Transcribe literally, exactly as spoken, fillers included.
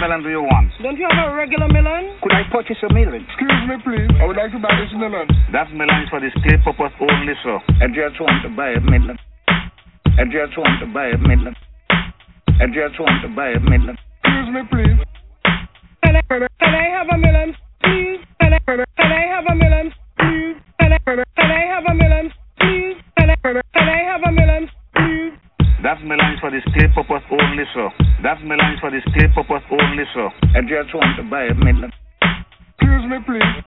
melon do you want? Don't you have a regular melon? Could I purchase a melon? Excuse me, please. I would like to buy this melon. That melon is for display purpose only, sir. I just want to buy a melon. I just want to buy a melon. I just want to buy a melon. Excuse me, please. Can I, can I have a melon, please? Can I, can I have a melon, please? Can I, can I have a melon, please? Can I, can I have a melon, please? That melon is for display purpose only, sir. That melon is for display purpose only, sir. I just want to buy a melon. Excuse me, please.